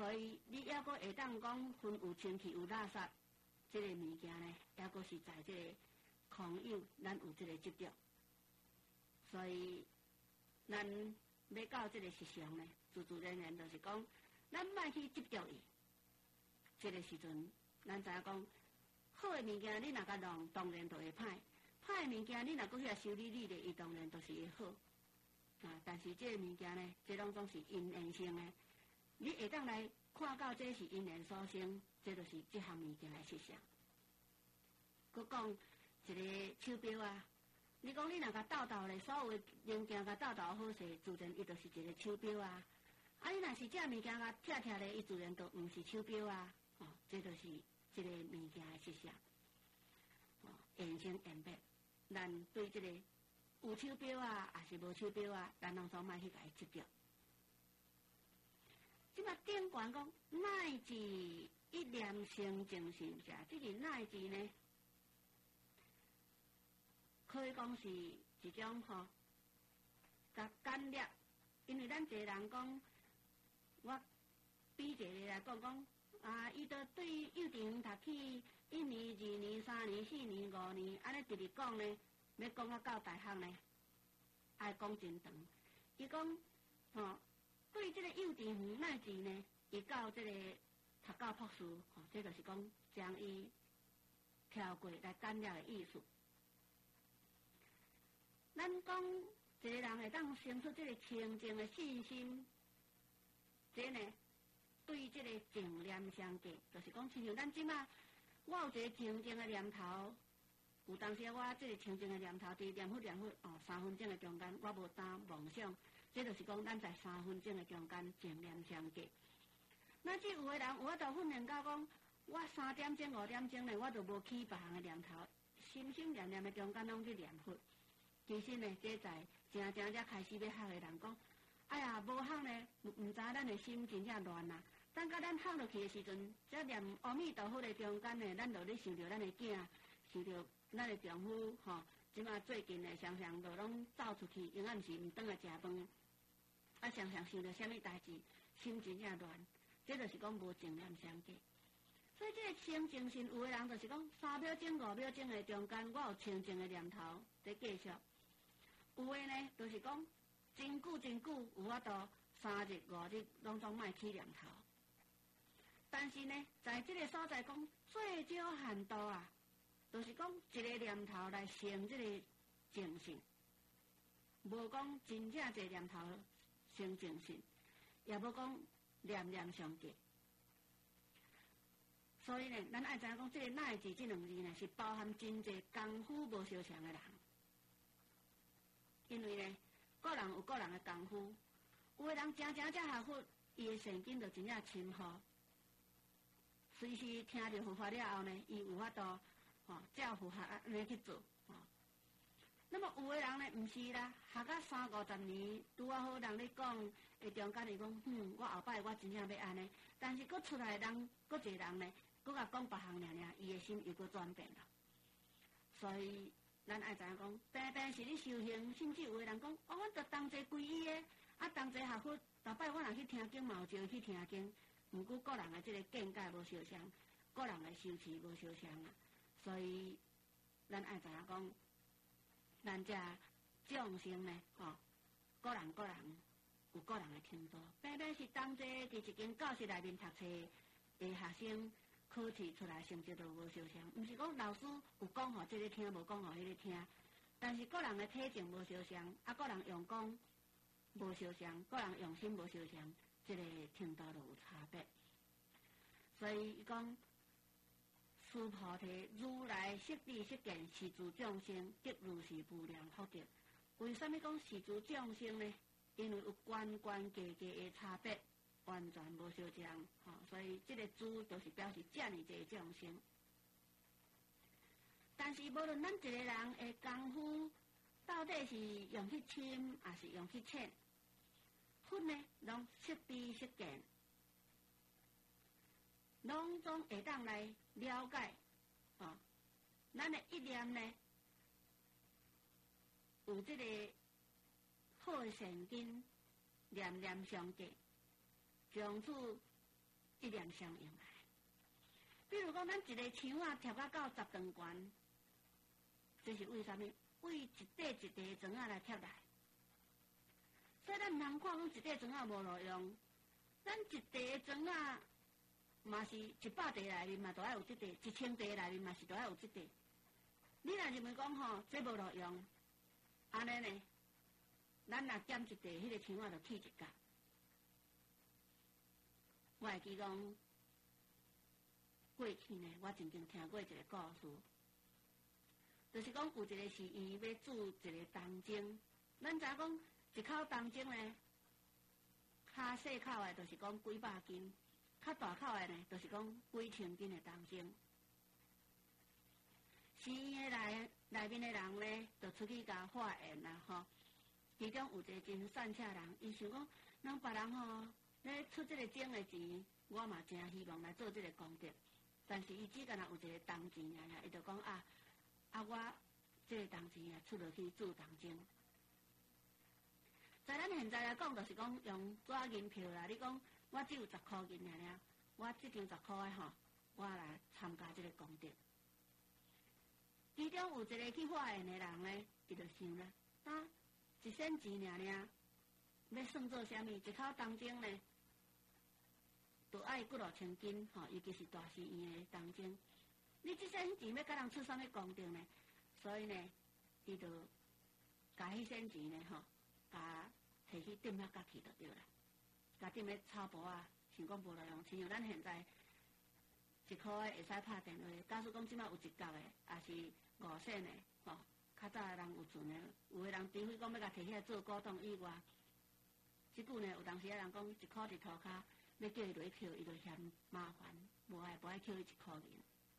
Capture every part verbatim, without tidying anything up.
所以你抑阁会当讲分有清气有垃圾，这个物件呢，抑阁是在这个空有，咱有这个执着。所以咱要到这个实相呢，自自然然就是讲，咱莫去执着伊。这个时阵，咱知影讲，好的物件你若甲弄，当然就会歹；歹的物件你若搁遐修理理咧，伊当然都是会好。啊，但是这个物件呢，这拢总是因缘性的。你会当来看到这是因缘所生，这就是这项物件的实相。佮讲一个手表啊，你讲你若甲斗斗咧，所有的零件甲斗斗好势，自然伊就是一个手表啊。啊，你若是这物件甲拆拆咧，伊自然就毋是手表啊。哦，这就是这个物件的实相。哦，缘生缘灭，咱对这个有手表啊，还是无手表啊，咱拢总莫去甲伊执着。即马顶悬讲乃至一念生净心者，这个乃至呢，可以讲是一种吼，甲简略，因为咱侪人讲，我比一个来讲讲。啊！伊都对幼稚园读起一年、二年、三年、四年、五年，安尼直直讲呢，要讲啊到大学呢，爱讲真长。伊讲，吼、哦，对这个幼稚园乃至呢，伊到这个读到博士，吼、哦，这就是讲将伊跳过来简略的意思。咱讲一个人会当生出这个清净的信心，这呢？对这个正念相隔，就是讲，亲像咱即马，我有一个清净的念头，有当时我这个清净的念头，伫念佛念佛哦，三分钟的中间，我无当妄想，这就是讲，咱在三分钟的中间正念相隔。那即有的人，有法度训练到讲，我三点钟、五点钟呢，我就无起别项的念头，心心念念的中间拢去念佛。其实呢，这在正正才开始要学的人讲。哎呀，无学呢，毋毋知咱的心真正乱啊！等到咱学落去的时阵，则念阿弥陀佛的中间呢，咱就咧想着咱的囝，想着咱的丈夫，吼、哦，即马最近呢，常常就拢走出去，永远是毋转来食饭，啊，常常想着啥物代志，心真正乱，这就是讲无正念相隔。所以这个清净心，有的人就是讲三秒钟、五秒钟的中间，我有清净的念头在继续；有的呢，就是讲。真久真久，有法度三日五日拢总莫起念头。但是呢，在这个所在讲最少限度啊，就是讲一个念头来成这个正性，无讲真正一个念头成正性，也无讲念念相隔。所以呢，咱爱知影讲，这个乃至这两字呢，是包含真济功夫无相像的人，因为呢。个人有个人的功夫，有的人真正才学佛，伊的神经就真正深厚。随时听着佛法了后呢，伊有法度吼照佛法安尼去做吼、哦。那么有的人呢，毋是啦，学到三五十年，拄啊好人咧讲，诶中间伊讲，嗯，我后摆我真正要安尼，但是佫出来的人，佫一个人呢，佫甲讲别项尔尔，伊的心又佫转变了，所以。咱爱知影讲，平平是咧修行，甚至有的人讲，哦，我着同齐皈依诶，啊，同齐学佛，逐摆我若去听经，嘛有就去听经。毋过个人诶，即个见解无相像，个人诶修持无相像啊。所以，咱爱知影讲，咱这众生呢，吼、哦，个人个人有个人诶程度，平平是同齐伫一间教室内面读册诶学生。考试出来成绩都无相像，毋是讲老师有讲互这个听，无讲互迄个听。但是个人的体质无相像，啊，个人用功无相像，个人用心无相像，这个程度就有差别。所以讲，师菩提如来悉智悉见，是诸众生得如是无量福德。为什么讲是诸众生呢？因为有关关节节的差别。完全无相像，吼、哦，所以这个字就是表示这么济众生。但是无论咱一个人的功夫到底是用去深，还是用去浅，佛呢，拢悉知悉见，拢总会当来了解，哦，咱的一念呢，有这个好的善根，念念相继。从此一念相应来。比如讲，咱一个墙啊贴到到十丈悬，这是为什么？为一块一块砖啊来贴来。所以咱毋通看讲一块砖啊无路用，咱一块砖啊嘛是一百块内面嘛都爱有即块，一千块内面嘛是都爱有即块。你若认为讲吼，这无路用，安尼呢？咱若减一块，迄个墙啊就起一角。我会记讲，过去呢，我曾经听过一个故事，就是讲有一个是伊要煮一个东精，咱知影讲一口东精呢，较细口的，就是讲几百斤；较大口的呢，就是讲几千斤的东精。寺院的内内面的人呢，就出去甲化缘啦吼。其中有一个真善巧人，伊想讲，人别人吼咧出这个种的钱，我嘛真希望来做这个功德。但是伊只干若有一个铜钱尔尔，伊就讲啊啊，我这个铜钱啊出落去做铜钟。在咱现在来讲，就是讲用纸银票啦。你讲我只有十块银尔尔，我这张十块的吼，我来参加这个功德。其中有一个去化缘的人呢，伊就想啦，啊，一仙钱尔尔，要算做啥物？一口铜钟呢，就爱几落千斤吼，尤其是大寺院的铜钟。你这仙钱要甲人出啥物功德呢？所以呢，伊就甲迄仙钱呢吼，甲摕去点遐角去就对啦。甲点咧草包啊，想讲无路用，亲像咱现在一箍的会使拍电话。假使讲即摆有一角的，也是五仙的吼。较早的人有存的，有的人除非讲要甲摕起来做古董以外，即久呢有当时啊人讲一箍伫涂骹，要叫伊落去捡，伊就嫌麻烦，无爱无爱捡伊一箍银。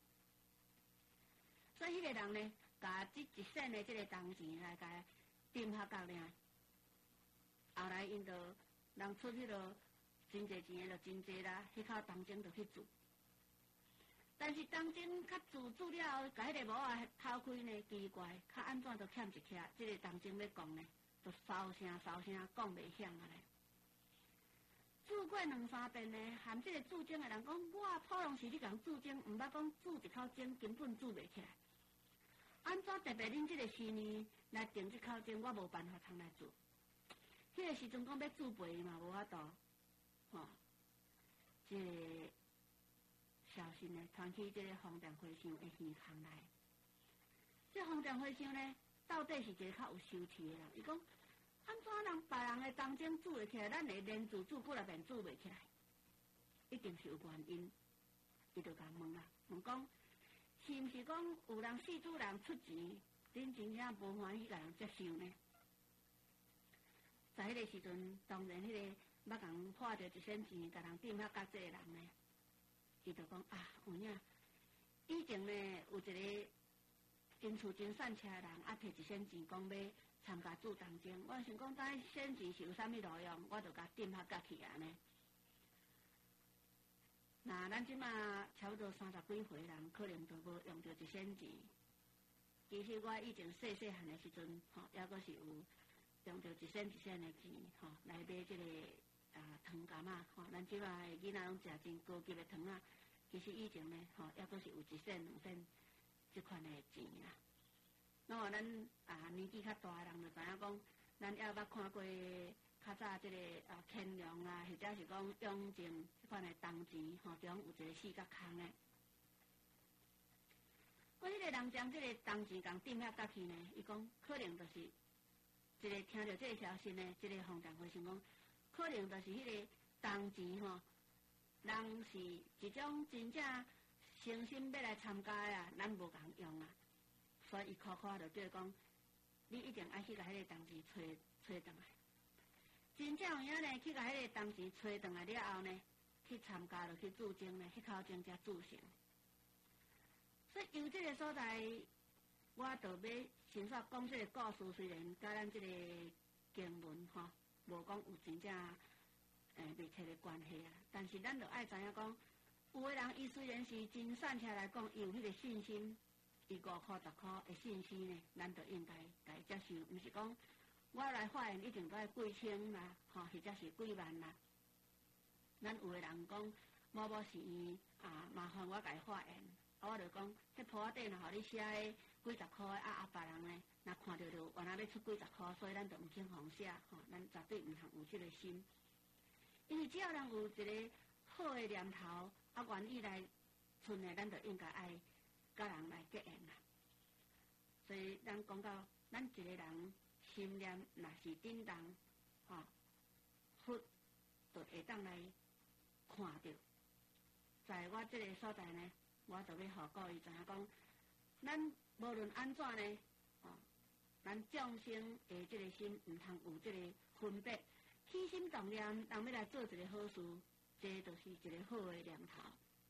所以迄个人呢，甲即一仙的即个铜钱来甲点下角尔，后来因就人出迄落真侪钱的就真侪啦，迄口铜钟就去做。但是当钟较自煮了后，甲迄个模啊偷开呢，奇怪，较安怎都欠一徛，即个当钟要讲呢，就烧声烧声讲袂响啊咧。煮过两三遍呢，含即个煮钟的人讲，我普通时你讲煮钟，毋捌讲煮一口钟根本煮袂起来。安怎特别恁即个时年来订即口钟，我无办法通来做。迄、那个时阵讲要煮肥嘛，无法度，吼，即、这个。小心呢，传去这个风电回乡的耳腔来。这风电回乡呢，到底是一个较有修持的人。伊讲，安怎人别人的当钟煮会起来，咱会连煮煮几来遍煮袂起来？一定是有原因。伊就甲问啦，问讲，是毋是讲有人四主人出钱，恁真正无欢喜甲人接受呢？在迄个时阵，当然迄个捌共破着一仙钱，甲人点遐甲这个人呢？伊就讲啊，有影，以前呢有一个真厝真善车的人，啊摕一仙钱讲要参加做铜钟。我想讲，当仙钱是有啥物路用，我就甲点下角去安尼。那咱即马差不多三十几岁人，可能就无用到一仙钱。其实我以前细细汉的时阵，吼，抑阁是有用到一仙一仙的钱，吼，来买即个。啊，糖柑啊，吼，咱即摆囡仔拢食真高级的糖啊。其实以前呢，吼，抑阁是有一仙两仙即款的钱啦。那么咱啊年纪较大的人就知影讲，咱抑捌看过较早即个啊乾隆啊，或者是讲雍正即款的铜钱，吼，中有一个四角空的。我迄个人将即个铜钱共点遐角去呢，伊讲可能就是一个听到即个消息呢，即、这个风电回想讲。可能就是迄个铜钱吼，人是一种真正诚心要来参加啊，咱无共用啊，所以伊苦苦就对讲，你一定爱去甲迄个铜钱揣揣转来。真正有影呢，去甲迄个铜钱揣转来了后呢，去参加就去注钟呢，迄口钟才铸成。所以由这个所在，我就要先说讲这个故事，虽然甲咱这个经文吼。无讲有真正诶密切的关系啊，但是咱就爱知影讲，有个人伊虽然是真善车来讲，伊有迄个信心，伊五箍十箍的信息呢，咱就应该来接受，毋是讲我来化缘一定都要几千啦，吼，或者是几万啦。咱有个人讲， 某某是伊啊，麻烦我甲伊发言，啊，我就讲，迄簿仔底若互你写诶几十箍诶，啊啊，别人呢，若看着着原来要出几十箍，所以咱就毋肯互写，吼，咱绝对毋通有即个心，因为只要人有一个好诶念头，啊，愿意来存诶，咱就应该爱甲人来结缘啦。所以咱讲到，咱一个人心念若是振动，吼，佛就会当来看到。在我即个所在呢，我就要互各位知影讲，咱无论安怎呢，吼、哦，咱众生的即个心毋通有即个分别，起心动念，人要来做一个好事，这就是一个好的念头。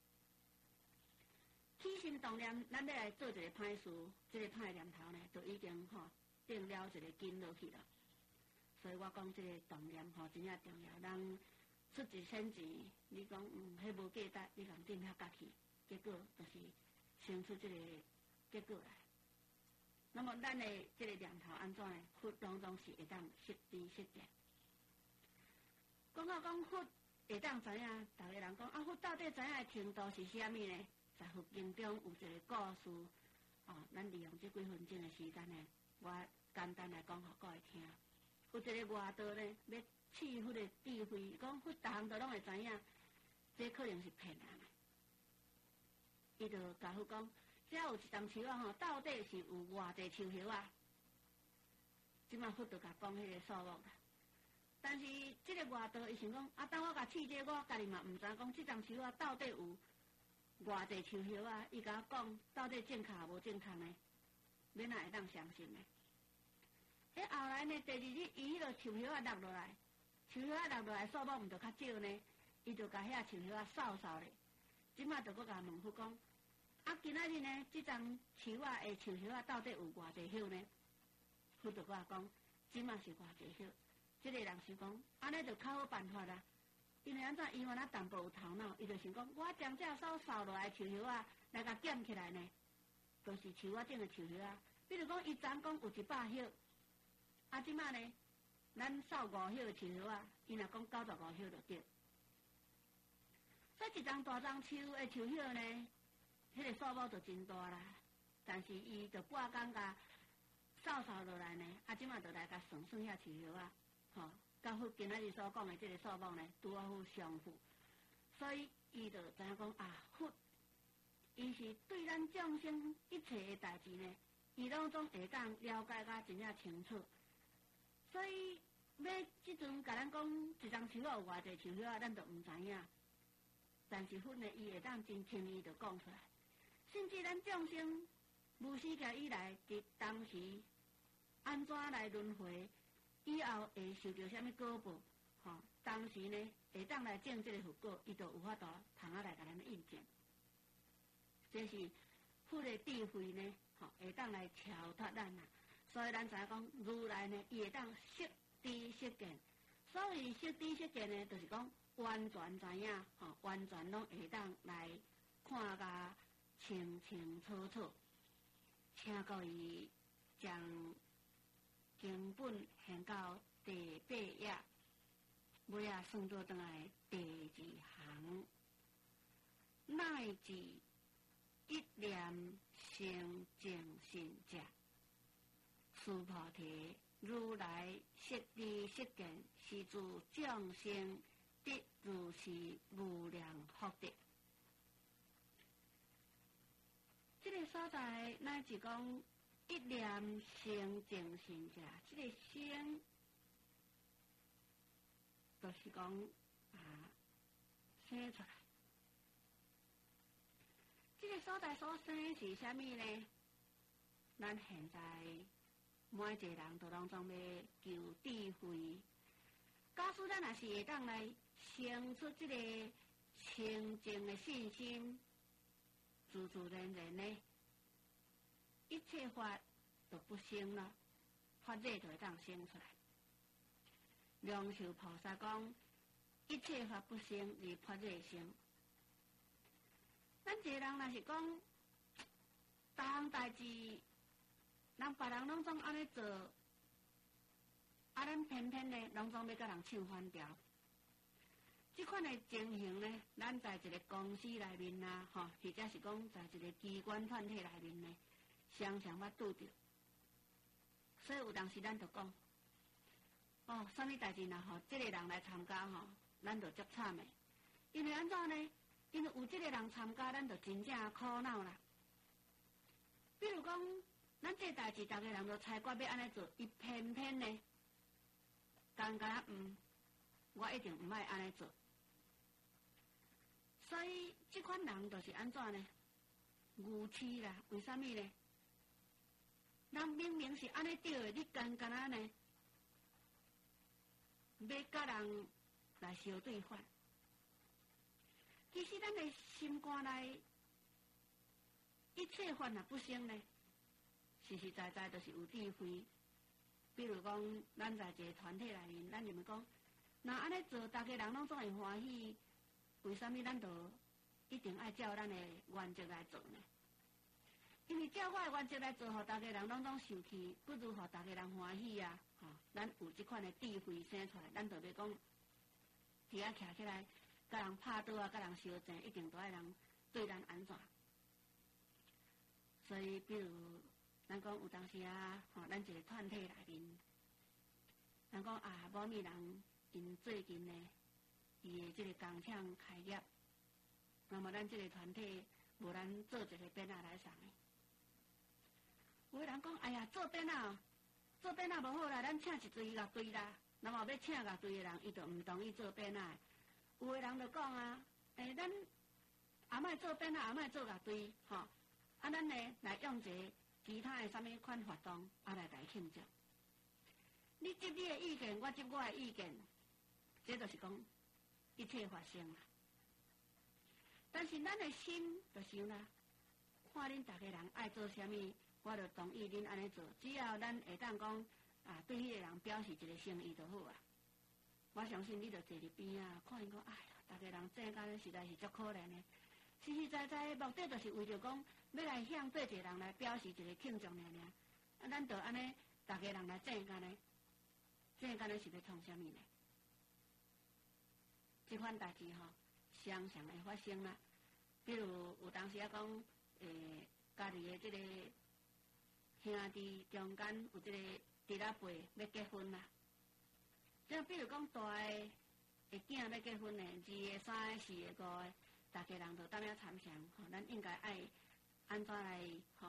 起心动念，咱要来做一个歹事，即、这个歹念头呢，就已经吼、哦、定了一个根落去了。所以我讲即个动念吼、哦、真正重要，人。出一身钱，你讲嗯，迄无价值，你共定遐夹去，结果就是生出即个结果来。那么咱的即个念头安怎呢？佛当中是会当识知识见。讲到讲佛会当知影，逐个人讲啊，佛到底知影的程度是啥物呢？在佛经中有一个故事，哦，咱利用这几分钟的时间呢，我简单来讲互各位听。有一个外道呢，要试佛的智慧，讲佛逐项都拢会知影，这可能是骗人的。伊就甲佛讲，只要有一丛树啊吼，到底是有偌济树叶啊？即马佛就甲讲迄个数目啦。但是即个外道伊想讲，啊，当我甲试这，我家己嘛毋知影讲，即丛树啊到底有偌济树叶啊？伊甲我讲，到底正确无正确呢？免哪会当相信呢？迄后来呢，第二日伊迄个树叶啊落落来。树叶啊落落来，数目毋着较少呢，伊就甲遐树叶啊扫扫咧。即马就搁甲问佛讲，啊，今仔日呢，即丛树啊的树叶啊到底有偌济叶呢？佛就甲讲，即马是偌济叶。即、这个人想讲，安尼就较好办法啦。因为安怎伊原来淡薄有头脑，伊就想讲，我将这扫扫落来树叶啊来甲捡起来呢，就是树啊种的树叶啊。比如讲，伊昨讲有一百叶，啊，即马呢？咱扫五叶树叶啊，伊若讲九十五叶就对。所以一丛大丛树的树叶呢，迄、那个数目就真大啦。但是伊就半工甲扫扫落来呢，啊，即马就来甲算算遐树叶啊，吼，甲佛今仔日所讲的即个数目呢，拄啊好相符。所以伊就知影讲啊，佛伊是对咱众生一切的代志呢，伊拢总会当了解甲真正清楚。所以要即阵甲咱讲一丛树啊有偌济树叶啊，咱都毋知影。但是佛呢，伊会当真轻易就讲出来。甚至咱众生无始界以来，伫当时安怎来轮回，以后会受到啥物果报？吼、哦，当时呢会当来种即个佛果，伊就有法度通啊来甲咱印证。这是佛的智慧呢，吼、哦，会当来超脱咱啦。所以咱知影讲，如来呢，伊会当识知识见。所以识知识见呢，就是讲完全知影，吼、哦，完全拢会当来看甲清清楚楚。请各位将经本献到第八页，尾啊算做倒来第二行，乃至一念生净心者。须菩提，如来识知识见，是诸众生得如是无量福德。这个所在，乃是讲一念生净心者，这个生，就是讲啊，生出来。这个所在所生是啥物呢？咱现在每一个人都拢总要求智慧。假使咱也是会当来生出这个清净的信心，自自然然呢，一切法都不生了，法热就会当生出来。梁寿菩萨讲，一切法不生而法热生。咱一个人若是讲，逐项代志，人别人拢总安尼做，啊，咱偏偏呢，拢总要甲人唱反调。 即款的情形呢，咱在一个公司内面啊，吼，或者是讲在一个机关团体内面呢，常常捌拄着。所以有当时咱就讲，哦，啥物代志若吼，即个人来参加吼，咱就足惨的。因为安怎呢？因为有即个人参加，咱就真正苦恼啦。比如讲，咱这代志，逐个人都猜决要安尼做，伊偏偏呢，感觉嗯，我一定毋爱安尼做。所以，即款人就是安怎呢？愚痴啦！为什么呢？人明明是安尼对的，你干干啊呢？要甲人来相对反。其实，咱的心肝内一切法若不生呢，实实在在就是有智慧。比如讲，咱在一个团体内面，咱就咪讲，若安尼做，大家人拢总会欢喜。为什么咱就一定爱照咱的原则来做呢？因为照我的原则来做，互大家人拢总受气，不如互大家人欢喜啊！吼、哦，咱有即款的智慧生出来，咱就要讲，伫遐徛起来，甲人拍倒啊，甲人相争，一定都爱人对咱安怎？所以，比如咱讲有当时啊，吼、哦，咱一个团体内面，咱讲啊，某物人因最近呢。伊的即个工厂开业，那么咱即个团体无咱做一个编仔来送的。有个人讲，哎呀，做编仔，做编仔无好啦，咱请一堆乐队啦。那么要请乐队的人，伊就毋同意做编仔。有个人就讲啊，诶、欸，咱阿莫做编仔，阿莫做乐队，吼、哦，啊，咱呢来用一个其他的啥物款活动，啊来来庆祝。你接你的意见，我接我的意见，这就是讲。一切发生啦，但是咱的心就想啦，看恁大家人爱做啥物，我就同意恁安尼做。只要咱会当讲啊，对迄个人表示一个诚意就好啊。我相信你就坐伫边啊，看因讲，哎呀，大家人这干实在是足可怜的。实实在在的目的就是为着讲，要来向对一个人来表示一个庆祝尔尔。啊，咱就安尼，大家人来这干呢，这干呢是要创啥物呢？即款代志吼，常常会发生啦。比如有当时啊讲，诶，家己的即个兄弟中间有即个弟仔辈要结婚啦。即比如讲大个个囝要结婚的，二个、三个、四个、五个，大家人就当了参详，吼，咱应该爱安怎来吼，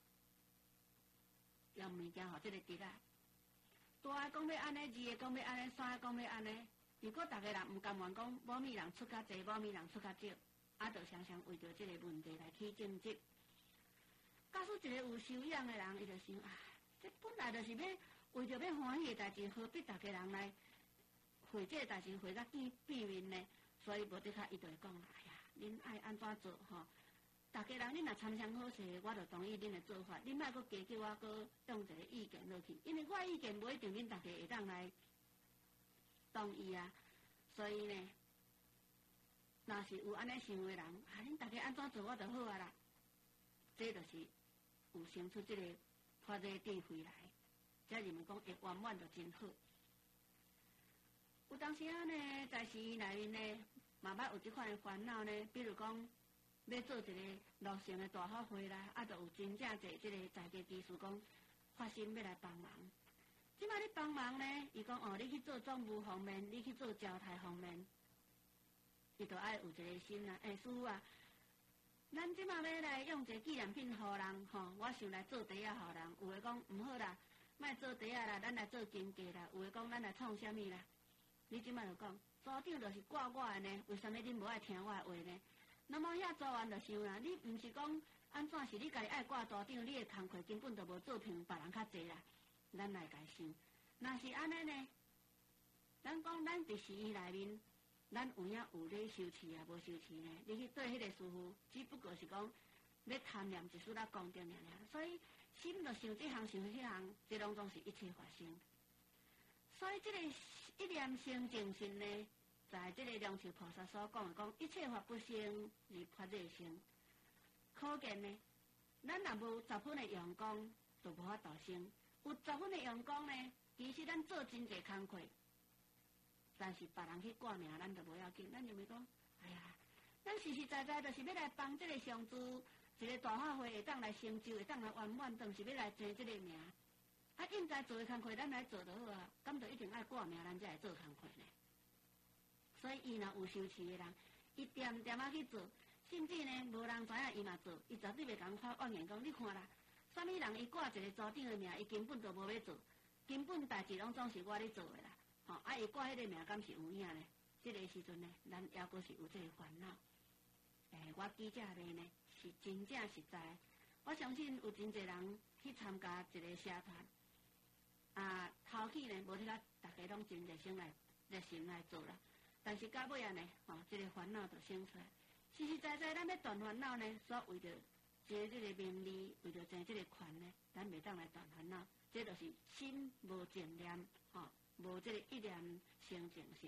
用物件互即个弟仔。大个讲要安尼，二个讲要安尼，三个讲要安尼。如果大家人毋甘愿讲，某物人出较济，某物人出较少，啊，就常常为着即个问题来起争执。假使一个有修养的人，伊就想啊，这本来就是要为着要欢喜的代志，何必大家人来会这个代志会甲见避免呢？所以无得卡，伊就会讲，哎呀，恁爱安怎做吼？大家人恁若参详好势，我就同意恁的做法。恁莫阁加叫我阁用一个意见落去，因为我意见无一定恁大家会当来。同意啊，所以呢，若是有安尼想的人，啊，恁大家安怎做我就好啊啦。这就是有生出这个发这个智慧来，这人们讲会圆满就真好。有当时啊呢，在生意内面呢，嘛捌有即款的烦恼呢，比如讲要做一个路线的大法会啦，啊，就有真正侪即个在地技术讲发心要来帮忙。即摆你帮忙呢？伊讲哦，你去做总务方面，你去做交台方面，伊就爱有一个心啊。诶，师傅啊，咱即摆要来用一个纪念品互人吼，我想来做茶啊互人。有诶讲毋好啦，莫做茶啊啦，咱来做金价啦。有诶讲咱来创啥物啦？你即摆就讲，组长就是挂我诶呢，为什么恁无爱听我诶话呢？那么遐组员就想啦，你毋是讲安怎是你家己爱挂组长，你诶工课根本就无做平别人较济啦。咱来家想，若是安尼呢？咱讲咱伫生意内面，咱有影有咧收钱啊，无收钱呢？你去对迄个师傅，只不过是讲要贪念一丝仔功德尔尔，所以心就想这项想迄项，这拢总是一切发生。所以这个一念生净心呢，在这个梁朝菩萨所讲的讲，一切法不生而法热生。可见呢，咱若无十分的阳光，就无法度生。有十分的阳光呢，其实咱做真侪工课， 但是别人去挂名，咱就无要紧，咱就咪讲，哎呀，咱实实在在就是要来帮这个上主一个大法会会当来成就，会当来圆满，当是要来争这个名。啊，应该做的工课咱来做就好啊，敢就一定爱挂名，咱才会做工课呢。所以伊若有修持的人，伊点点啊去做，甚至呢无人知影伊嘛做，伊绝对袂共发怨言讲，你看啦，啥物人伊挂一个组长的名，伊根本就无要做，根本代志拢总是我咧做的啦。吼、哦，啊伊挂迄个名，敢是有影呢？这个时阵呢，咱抑阁是有这个烦恼。诶、欸，我记者话呢是真正实在，我相信有真侪人去参加一个社团，啊，头起呢无得甲大家拢真热心来热心来做啦，但是到尾啊呢，吼、哦，这个烦恼就生出来。实实在在，咱要断烦恼呢，所为着争这个名利，为着争这个权呢，咱袂当来断烦恼，这就是心无正念，吼、哦，无这个一念生净心。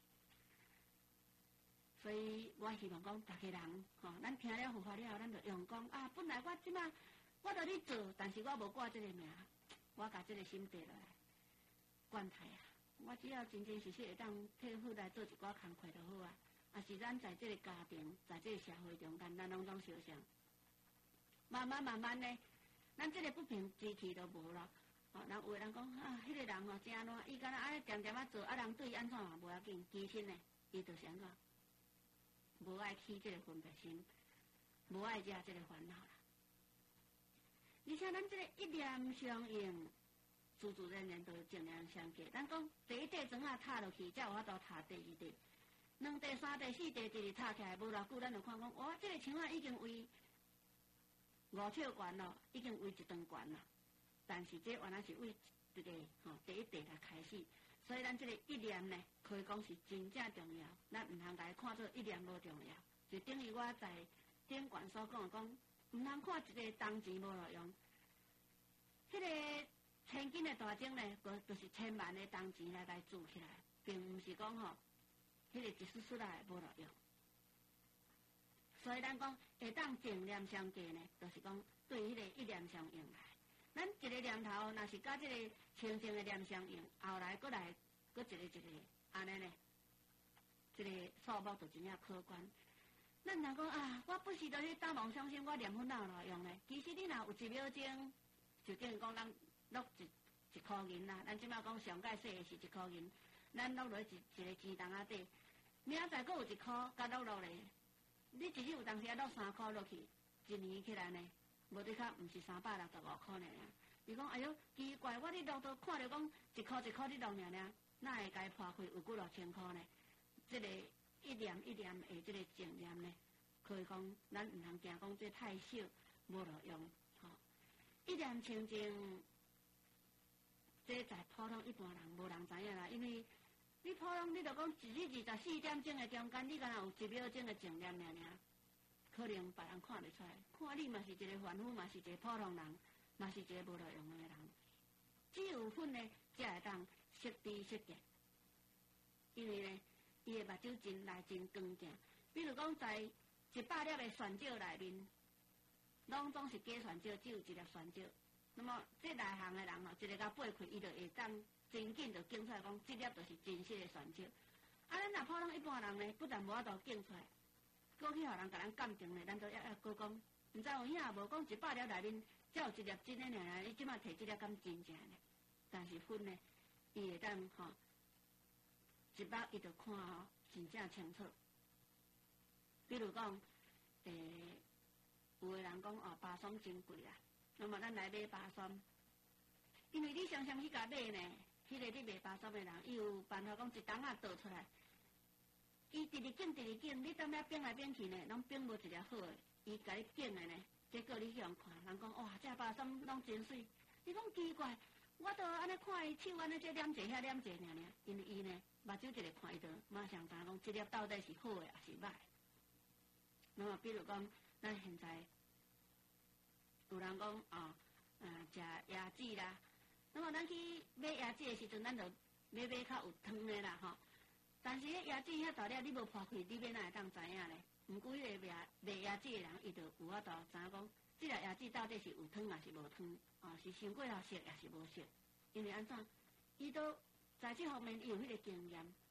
所以我希望讲，大家人吼、哦，咱听了佛法了后，咱就用讲啊，本来我即马我著咧做，但是我无挂这个名，我甲这个心地落来关台啊！我只要真真实实会当替付来做一寡工课就好啊。啊，是咱在这个家庭，在这个社会中间，咱拢总相像。慢慢慢慢呢，咱这个不平之气都无咯。哦，人有的人讲啊，迄、那个人吼真安怎，伊敢若爱点点啊做，啊人对伊安怎嘛无要紧，其实呢，伊就是安怎。无爱起这个分别心，无爱惹这个烦恼啦。而且咱这个一念相应，自自然然就正念相继。咱讲第一块砖啊踏落去，才有法度踏第二块，两块、三块、四块，直直踏起来，无偌久，咱就看讲，哇，这个墙啊已经为五尺悬咯，已经为一段悬啦。但是这原来是为一个吼、哦、第一块来开始。所以咱这个一念呢，可以讲是真正重要。咱唔通甲伊看做一念无重要，就等于我在顶悬所讲讲，唔通看一个铜钱无路用。迄、那个千斤的大钟呢，就就是千万的铜钱来来铸起来，并唔是讲吼，迄、那个一丝丝来无路用。所以咱讲会当正念相继呢，就是讲对迄个一念相应来。咱一个念头，若是甲即个清净的念相应，后来搁来搁一个一个安尼呢，即、这个数目就真正可观。咱若讲啊，我不时都去打妄相信，我念佛哪有用呢？其实你若有一秒钟，就等于讲咱落一一箍银啦。咱即摆讲上界说的是一箍银，咱落落一一个钱筒仔底，明仔载搁有一箍，甲落落咧，你一日有当时啊落三箍落去，一年起来呢？无得较，毋是三百六十五箍尔。伊讲，哎哟，奇怪，我咧落都看着讲一箍一箍咧落尔尔，哪会该破费有几落千箍呢？即、这个一念一念的即个正念呢，可以讲咱毋通惊讲这太少，无路用。吼、哦，一念清净，这在普通一般人无人知影啦，因为你普通你着讲一日二十四点钟的中间，你敢若有一秒钟的正念尔尔。可能别人看得出来，看你嘛是一个凡夫，嘛是一个普通人，嘛是一个无路用的人。只有份呢，才会当识知识见。因为呢，伊的目睭真来真光净。比如讲，在一百粒的泉酒内面，拢总是假泉酒，只有一粒泉酒。那么这内行的人吼，一个甲背开，伊就会当真紧就讲出来讲，这粒就是真实的泉酒。啊，咱若普通一般人呢，不但无法度讲出来。过去互人甲咱鉴定咧，咱都抑抑搁讲，毋知有影无讲一百粒内面才有一粒真诶尔，你即摆摕即粒敢真正呢？但是分呢，伊会当吼、哦，一目伊就看吼、哦，真正清楚。比如讲，诶、欸，有诶人讲哦，巴霜真贵啦，那么咱来买巴霜，因为你常常去甲买呢，迄、那个你卖巴霜诶人，伊有办法讲一档仔倒出来。伊直直拣直直拣，你当遐变来变去呢，拢变无一粒好诶。伊甲你拣诶呢，结果你去人看，人讲哇，这巴霜拢真水。你讲奇怪，我都安尼看伊手安尼这染者遐染者尔尔，因为伊呢目睭一个看伊就马上知影讲，这粒到底是好诶还是歹。那么比如讲，咱现在有人讲哦，嗯，食椰子啦，那么咱去买椰子诶时阵，咱就买买较有汤诶啦吼。但是迄椰子遐大粒，你无破开，你要哪会当知影呢？毋过迄个卖卖椰子的人，伊就有法度知影讲，即个椰子到底是有汤还是无汤，啊，是伤过头熟还是无熟？因为安怎？伊都在这方面伊有迄个经验。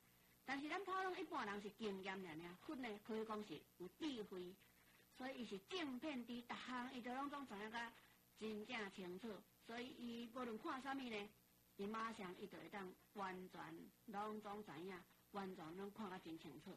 但是咱普通一般人是经验尔尔，佛呢可以讲是有智慧，所以伊是正遍知，逐项伊都拢总知影甲真正清楚，所以伊无论看啥物呢，伊马上伊就会当完全拢总知影，完全拢看甲真清楚。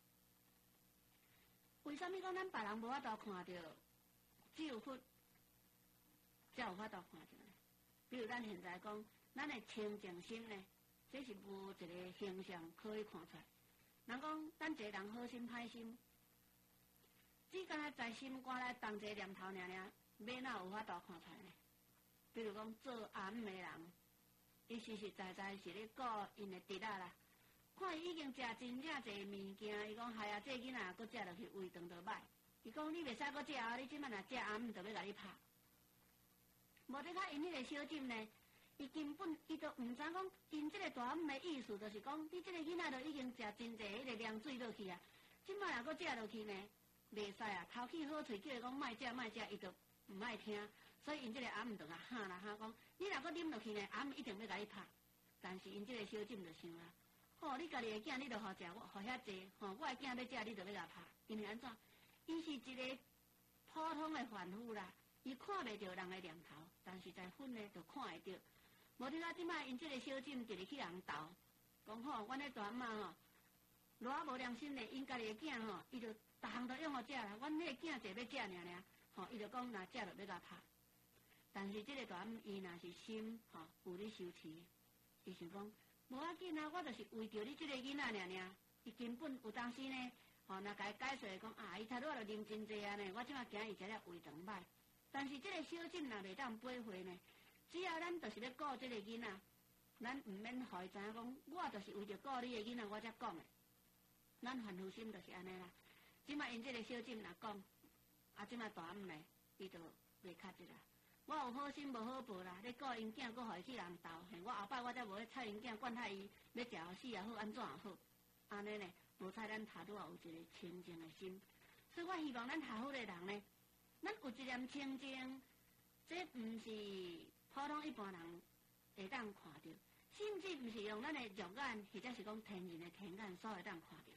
为什么讲咱别人无法度看到，只有佛才有法度看到呢？比如咱现在讲，咱的清净心呢，这是无一个形象可以看出来。人讲咱一个人好心歹心，只干在心肝内动一个念头尔尔，要哪有法度看出来呢？比如讲做暗的人，伊实实在在是咧顾因的侄仔啦。看伊已经食真正侪物件，伊讲，哎呀，这囡仔搁食落去胃肠就歹。伊讲，你袂使搁食哦，你即摆若食暗，就要甲你拍。无得较因迄个小诊呢，伊根本伊都毋知讲，因即个大暗的意思，就是讲，你即个囡仔都已经食真侪迄个凉水落去啊，即摆若搁食落去呢，袂使啊。头起好喙叫伊讲莫食莫食，伊就毋爱听，所以因即个暗就甲喊啦喊讲，你若搁啉落去呢，暗一定要甲你拍。但是因即个小诊就想啦。哦，你家己的囝，你著好食，我好遐济，吼，我的囝要食，你著要甲拍，因为安怎？伊是一个普通的凡夫啦，伊看袂着人的念头，但是在分呢，就看会着。无你看即摆因即个小诊直直去人斗，讲吼，阮咧大妈吼，偌啊无良心的，因家己的囝吼，伊著逐项都用互食啦，阮迄个囝就要食尔尔，吼，伊著讲若食著要甲拍。但是即个大妈伊若是心吼有咧修持，伊想讲。无要紧啊，我就是为着你即个囡仔尔尔，伊根本有当时呢，吼，若甲伊解释讲啊，伊头拄仔著啉真济啊呢，我即摆惊伊食了胃肠歹。但是即个小诊若袂当背回呢，只要咱就是要顾即个囡仔，咱毋免互伊知影讲，我就是为着顾你的囡仔，我才讲的。咱凡夫心就是安尼啦。即摆因即个小诊若讲，啊，即摆大暗呢，伊就袂卡即啦。我有好心无好报啦，咧顾因囝，搁互伊去人斗，嘿，我后摆我才无咧睬因囝，惯害伊要食互死也好，安怎也好，安尼呢，无采咱头拄仔有一个清净的心，所以我希望咱下好的人呢，咱有一念清净，这毋是普通一般人会当看到，甚至毋是用咱的肉眼或者是讲天然的天眼所会当看到的，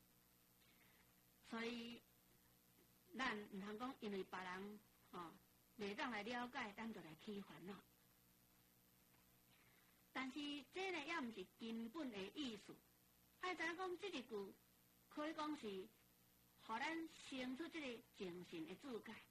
所以咱毋通讲因为别人吼。哦袂当来了解，咱就来起烦恼。但是这呢，也毋是根本的意思。爱知影讲这一句，可以讲是，互咱生出这个精神的自觉。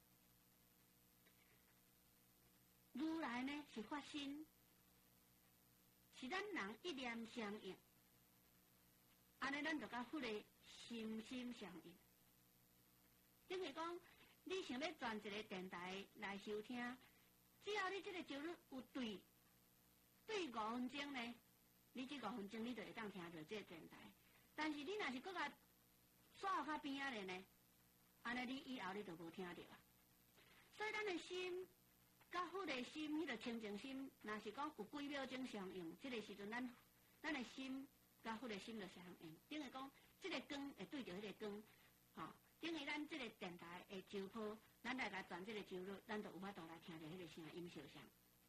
如来呢是发心，是咱人一念相应，安尼咱就甲佛的心心相应。等于讲。你想要转一个电台来收听，只要你这个周率有对对五分钟呢，你这五分钟你就会当听到这个电台。但是你若是搁甲煞较边仔的呢，安尼你以后你就无听到啊。所以咱的心甲佛的心，迄个清净心，若是讲有几秒钟相应，这个时阵咱咱的心甲佛的心就相应。等于讲，这个光会对着迄个光，吼、哦。等于咱这个电台的周波，咱来来转这个周率，咱就有法度来听到迄个声音相像。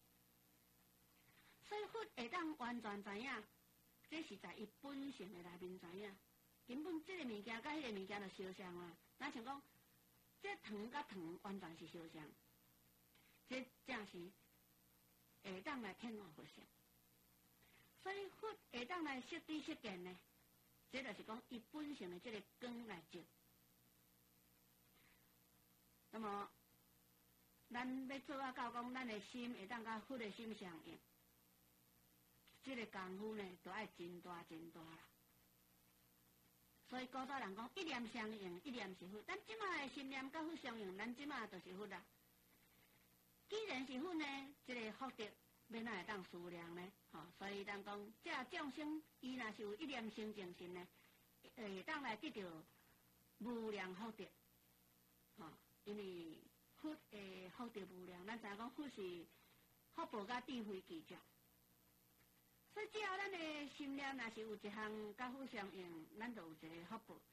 所以佛会当完全知影，这是在伊本性的内面知影。根本这个物件甲迄个物件就相像啊。咱像讲，这糖甲糖完全是相像，这正是会当来天外佛性。所以佛会当来识知识见呢，这就是讲伊本性的这个光来照。那么，咱要做啊到讲，咱的心会当甲佛的心相应，这个功夫呢，就爱真大真大啦。所以古早人讲一念相应，一念是佛。咱即马的心念甲佛相应，咱即马就是佛啦。既然是佛呢，这个福德要哪会当思量呢？吼、哦，所以咱讲，这众生伊若是有一念清净心呢，会当来得到无量福德，吼、哦。因为佛的福德无量，咱知影讲佛是福报甲智慧具足，所以只要咱的心念若是有一项甲佛相应，咱就有一个福报。